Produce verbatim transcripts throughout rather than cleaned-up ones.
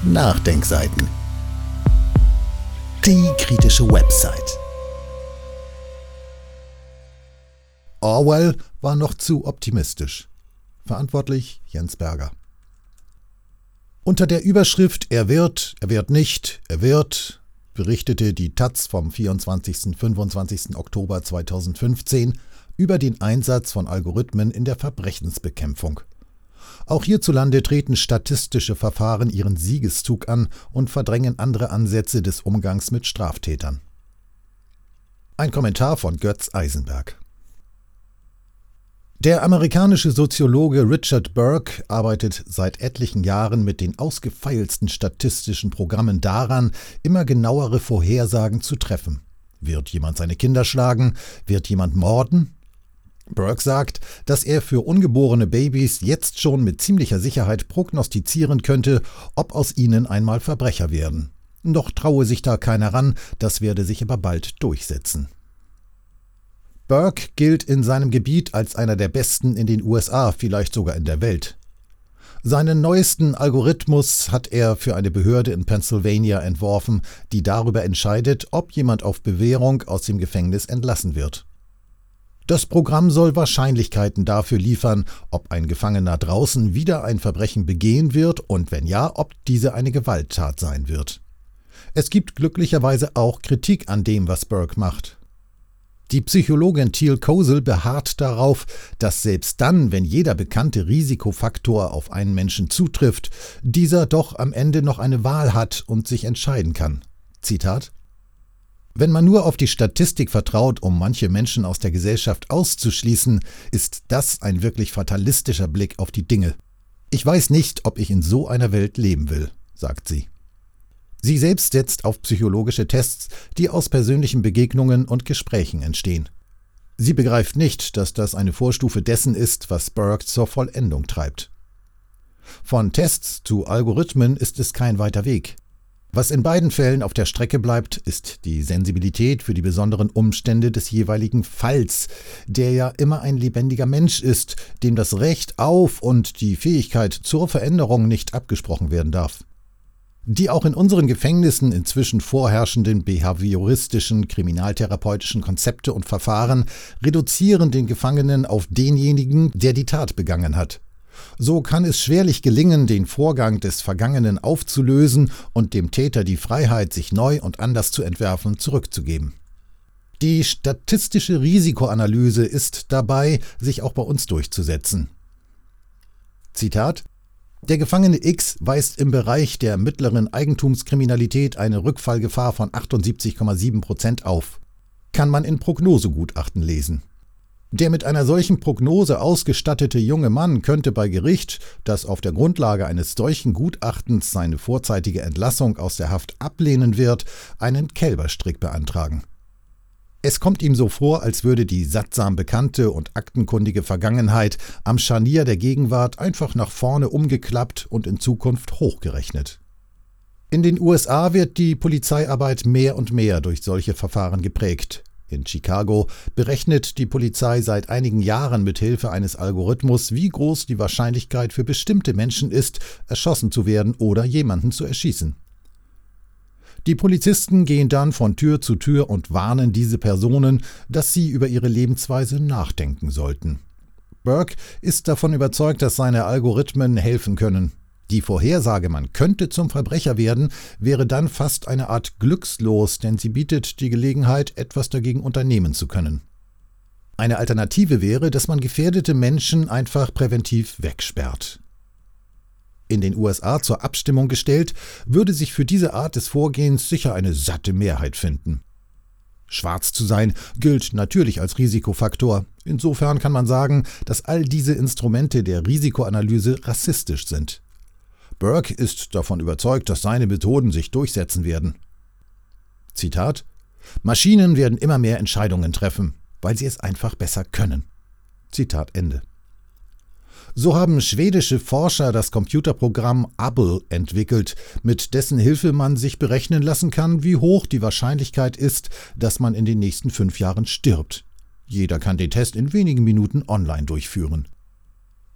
Nachdenkseiten. Die kritische Website. Orwell war noch zu optimistisch. Verantwortlich Jens Berger. Unter der Überschrift „Er wird, er wird nicht, er wird“ berichtete die taz vom vierundzwanzigsten und fünfundzwanzigsten Oktober zweitausendfünfzehn über den Einsatz von Algorithmen in der Verbrechensbekämpfung. Auch hierzulande treten statistische Verfahren ihren Siegeszug an und verdrängen andere Ansätze des Umgangs mit Straftätern. Ein Kommentar von Götz Eisenberg. Der amerikanische Soziologe Richard Burke arbeitet seit etlichen Jahren mit den ausgefeilsten statistischen Programmen daran, immer genauere Vorhersagen zu treffen. Wird jemand seine Kinder schlagen? Wird jemand morden? Burke sagt, dass er für ungeborene Babys jetzt schon mit ziemlicher Sicherheit prognostizieren könnte, ob aus ihnen einmal Verbrecher werden. Doch traue sich da keiner ran, das werde sich aber bald durchsetzen. Burke gilt in seinem Gebiet als einer der besten in den U S A, vielleicht sogar in der Welt. Seinen neuesten Algorithmus hat er für eine Behörde in Pennsylvania entworfen, die darüber entscheidet, ob jemand auf Bewährung aus dem Gefängnis entlassen wird. Das Programm soll Wahrscheinlichkeiten dafür liefern, ob ein Gefangener draußen wieder ein Verbrechen begehen wird und wenn ja, ob diese eine Gewalttat sein wird. Es gibt glücklicherweise auch Kritik an dem, was Burke macht. Die Psychologin Teal Kosel beharrt darauf, dass selbst dann, wenn jeder bekannte Risikofaktor auf einen Menschen zutrifft, dieser doch am Ende noch eine Wahl hat und sich entscheiden kann. Zitat: Wenn man nur auf die Statistik vertraut, um manche Menschen aus der Gesellschaft auszuschließen, ist das ein wirklich fatalistischer Blick auf die Dinge. Ich weiß nicht, ob ich in so einer Welt leben will, sagt sie. Sie selbst setzt auf psychologische Tests, die aus persönlichen Begegnungen und Gesprächen entstehen. Sie begreift nicht, dass das eine Vorstufe dessen ist, was Burke zur Vollendung treibt. Von Tests zu Algorithmen ist es kein weiter Weg. Was in beiden Fällen auf der Strecke bleibt, ist die Sensibilität für die besonderen Umstände des jeweiligen Falls, der ja immer ein lebendiger Mensch ist, dem das Recht auf und die Fähigkeit zur Veränderung nicht abgesprochen werden darf. Die auch in unseren Gefängnissen inzwischen vorherrschenden behavioristischen, kriminaltherapeutischen Konzepte und Verfahren reduzieren den Gefangenen auf denjenigen, der die Tat begangen hat. So kann es schwerlich gelingen, den Vorgang des Vergangenen aufzulösen und dem Täter die Freiheit, sich neu und anders zu entwerfen, zurückzugeben. Die statistische Risikoanalyse ist dabei, sich auch bei uns durchzusetzen. Zitat: Der Gefangene X weist im Bereich der mittleren Eigentumskriminalität eine Rückfallgefahr von achtundsiebzig Komma sieben Prozent auf. Kann man in Prognosegutachten lesen. Der mit einer solchen Prognose ausgestattete junge Mann könnte bei Gericht, das auf der Grundlage eines solchen Gutachtens seine vorzeitige Entlassung aus der Haft ablehnen wird, einen Kälberstrick beantragen. Es kommt ihm so vor, als würde die sattsam bekannte und aktenkundige Vergangenheit am Scharnier der Gegenwart einfach nach vorne umgeklappt und in Zukunft hochgerechnet. In den U S A wird die Polizeiarbeit mehr und mehr durch solche Verfahren geprägt. In Chicago berechnet die Polizei seit einigen Jahren mit Hilfe eines Algorithmus, wie groß die Wahrscheinlichkeit für bestimmte Menschen ist, erschossen zu werden oder jemanden zu erschießen. Die Polizisten gehen dann von Tür zu Tür und warnen diese Personen, dass sie über ihre Lebensweise nachdenken sollten. Burke ist davon überzeugt, dass seine Algorithmen helfen können. Die Vorhersage, man könnte zum Verbrecher werden, wäre dann fast eine Art Glückslos, denn sie bietet die Gelegenheit, etwas dagegen unternehmen zu können. Eine Alternative wäre, dass man gefährdete Menschen einfach präventiv wegsperrt. In den U S A zur Abstimmung gestellt, würde sich für diese Art des Vorgehens sicher eine satte Mehrheit finden. Schwarz zu sein gilt natürlich als Risikofaktor. Insofern kann man sagen, dass all diese Instrumente der Risikoanalyse rassistisch sind. Burke ist davon überzeugt, dass seine Methoden sich durchsetzen werden. Zitat: Maschinen werden immer mehr Entscheidungen treffen, weil sie es einfach besser können. Zitat Ende. So haben schwedische Forscher das Computerprogramm Abel entwickelt, mit dessen Hilfe man sich berechnen lassen kann, wie hoch die Wahrscheinlichkeit ist, dass man in den nächsten fünf Jahren stirbt. Jeder kann den Test in wenigen Minuten online durchführen.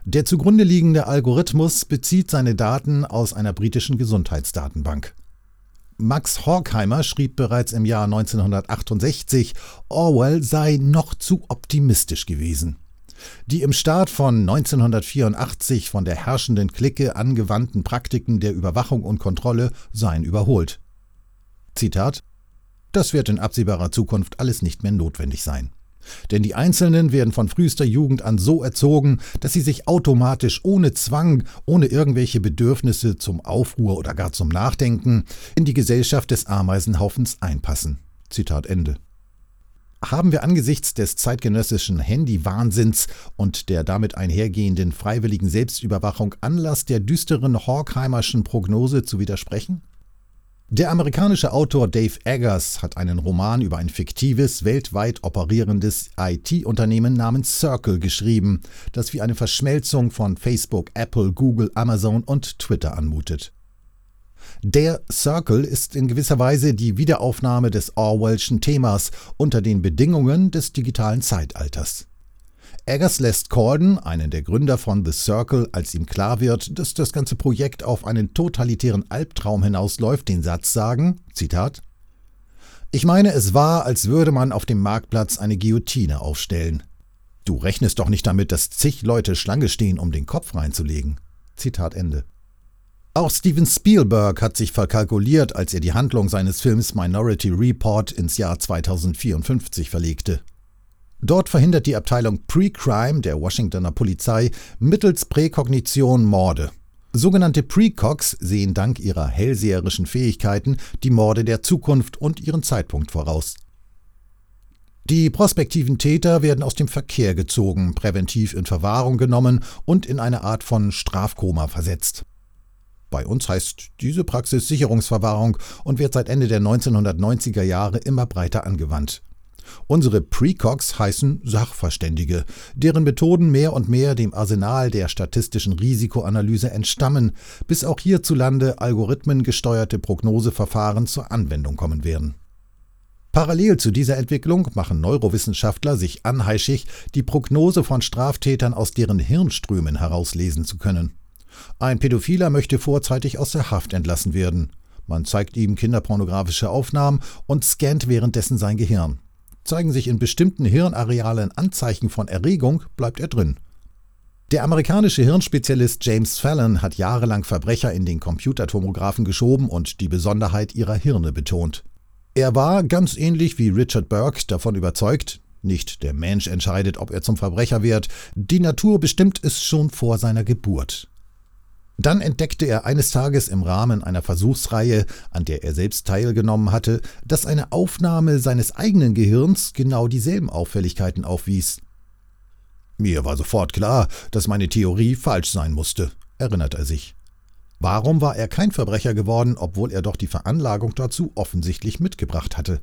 Der zugrunde liegende Algorithmus bezieht seine Daten aus einer britischen Gesundheitsdatenbank. Max Horkheimer schrieb bereits im Jahr neunzehnhundertachtundsechzig, Orwell sei noch zu optimistisch gewesen. Die im Staat von neunzehnhundertvierundachtzig von der herrschenden Clique angewandten Praktiken der Überwachung und Kontrolle seien überholt. Zitat: Das wird in absehbarer Zukunft alles nicht mehr notwendig sein. Denn die Einzelnen werden von frühester Jugend an so erzogen, dass sie sich automatisch ohne Zwang, ohne irgendwelche Bedürfnisse zum Aufruhr oder gar zum Nachdenken in die Gesellschaft des Ameisenhaufens einpassen. Zitat Ende. Haben wir angesichts des zeitgenössischen Handy-Wahnsinns und der damit einhergehenden freiwilligen Selbstüberwachung Anlass, der düsteren Horkheimerschen Prognose zu widersprechen? Der amerikanische Autor Dave Eggers hat einen Roman über ein fiktives, weltweit operierendes I T-Unternehmen namens Circle geschrieben, das wie eine Verschmelzung von Facebook, Apple, Google, Amazon und Twitter anmutet. Der Circle ist in gewisser Weise die Wiederaufnahme des Orwellschen Themas unter den Bedingungen des digitalen Zeitalters. Eggers lässt Corden, einen der Gründer von The Circle, als ihm klar wird, dass das ganze Projekt auf einen totalitären Albtraum hinausläuft, den Satz sagen, Zitat: Ich meine, es war, als würde man auf dem Marktplatz eine Guillotine aufstellen. Du rechnest doch nicht damit, dass zig Leute Schlange stehen, um den Kopf reinzulegen. Zitat Ende. Auch Steven Spielberg hat sich verkalkuliert, als er die Handlung seines Films Minority Report ins Jahr zweitausendvierundfünfzig verlegte. Dort verhindert die Abteilung Pre-Crime der Washingtoner Polizei mittels Präkognition Morde. Sogenannte Precogs sehen dank ihrer hellseherischen Fähigkeiten die Morde der Zukunft und ihren Zeitpunkt voraus. Die prospektiven Täter werden aus dem Verkehr gezogen, präventiv in Verwahrung genommen und in eine Art von Strafkoma versetzt. Bei uns heißt diese Praxis Sicherungsverwahrung und wird seit Ende der neunzehnhundertneunziger Jahre immer breiter angewandt. Unsere Precogs heißen Sachverständige, deren Methoden mehr und mehr dem Arsenal der statistischen Risikoanalyse entstammen, bis auch hierzulande algorithmengesteuerte Prognoseverfahren zur Anwendung kommen werden. Parallel zu dieser Entwicklung machen Neurowissenschaftler sich anheischig, die Prognose von Straftätern aus deren Hirnströmen herauslesen zu können. Ein Pädophiler möchte vorzeitig aus der Haft entlassen werden. Man zeigt ihm kinderpornografische Aufnahmen und scannt währenddessen sein Gehirn. Zeigen sich in bestimmten Hirnarealen Anzeichen von Erregung, bleibt er drin. Der amerikanische Hirnspezialist James Fallon hat jahrelang Verbrecher in den Computertomographen geschoben und die Besonderheit ihrer Hirne betont. Er war, ganz ähnlich wie Richard Burke, davon überzeugt, nicht der Mensch entscheidet, ob er zum Verbrecher wird, die Natur bestimmt es schon vor seiner Geburt. Dann entdeckte er eines Tages im Rahmen einer Versuchsreihe, an der er selbst teilgenommen hatte, dass eine Aufnahme seines eigenen Gehirns genau dieselben Auffälligkeiten aufwies. Mir war sofort klar, dass meine Theorie falsch sein musste, erinnert er sich. Warum war er kein Verbrecher geworden, obwohl er doch die Veranlagung dazu offensichtlich mitgebracht hatte?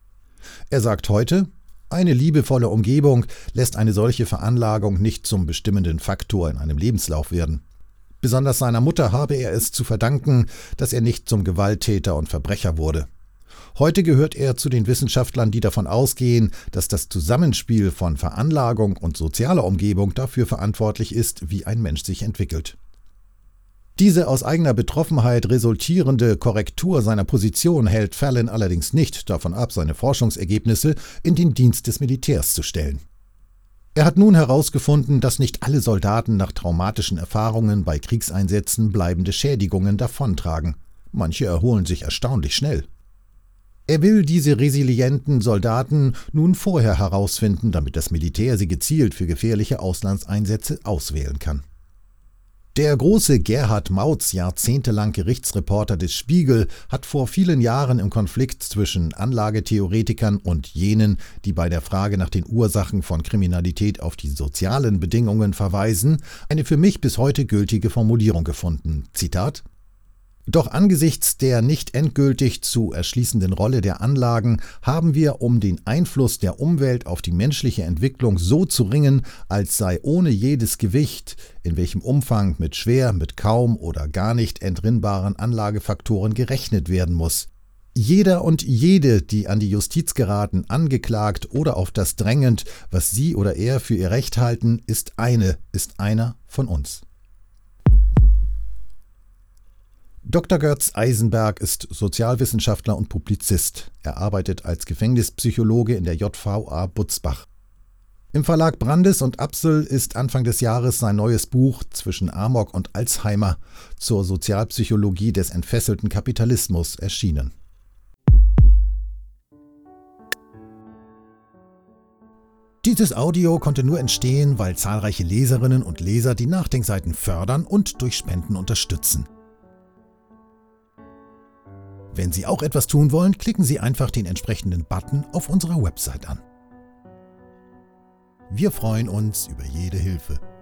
Er sagt heute, eine liebevolle Umgebung lässt eine solche Veranlagung nicht zum bestimmenden Faktor in einem Lebenslauf werden. Besonders seiner Mutter habe er es zu verdanken, dass er nicht zum Gewalttäter und Verbrecher wurde. Heute gehört er zu den Wissenschaftlern, die davon ausgehen, dass das Zusammenspiel von Veranlagung und sozialer Umgebung dafür verantwortlich ist, wie ein Mensch sich entwickelt. Diese aus eigener Betroffenheit resultierende Korrektur seiner Position hält Fallon allerdings nicht davon ab, seine Forschungsergebnisse in den Dienst des Militärs zu stellen. Er hat nun herausgefunden, dass nicht alle Soldaten nach traumatischen Erfahrungen bei Kriegseinsätzen bleibende Schädigungen davontragen. Manche erholen sich erstaunlich schnell. Er will diese resilienten Soldaten nun vorher herausfinden, damit das Militär sie gezielt für gefährliche Auslandseinsätze auswählen kann. Der große Gerhard Mautz, jahrzehntelang Gerichtsreporter des Spiegel, hat vor vielen Jahren im Konflikt zwischen Anlagetheoretikern und jenen, die bei der Frage nach den Ursachen von Kriminalität auf die sozialen Bedingungen verweisen, eine für mich bis heute gültige Formulierung gefunden. Zitat: Doch angesichts der nicht endgültig zu erschließenden Rolle der Anlagen haben wir um den Einfluss der Umwelt auf die menschliche Entwicklung so zu ringen, als sei ohne jedes Gewicht, in welchem Umfang mit schwer, mit kaum oder gar nicht entrinnbaren Anlagefaktoren gerechnet werden muss. Jeder und jede, die an die Justiz geraten, angeklagt oder auf das drängend, was sie oder er für ihr Recht halten, ist eine, ist einer von uns. Doktor Götz Eisenberg ist Sozialwissenschaftler und Publizist. Er arbeitet als Gefängnispsychologe in der J V A Butzbach. Im Verlag Brandes und Apsel ist Anfang des Jahres sein neues Buch »Zwischen Amok und Alzheimer« zur Sozialpsychologie des entfesselten Kapitalismus erschienen. Dieses Audio konnte nur entstehen, weil zahlreiche Leserinnen und Leser die Nachdenkseiten fördern und durch Spenden unterstützen. Wenn Sie auch etwas tun wollen, klicken Sie einfach den entsprechenden Button auf unserer Website an. Wir freuen uns über jede Hilfe.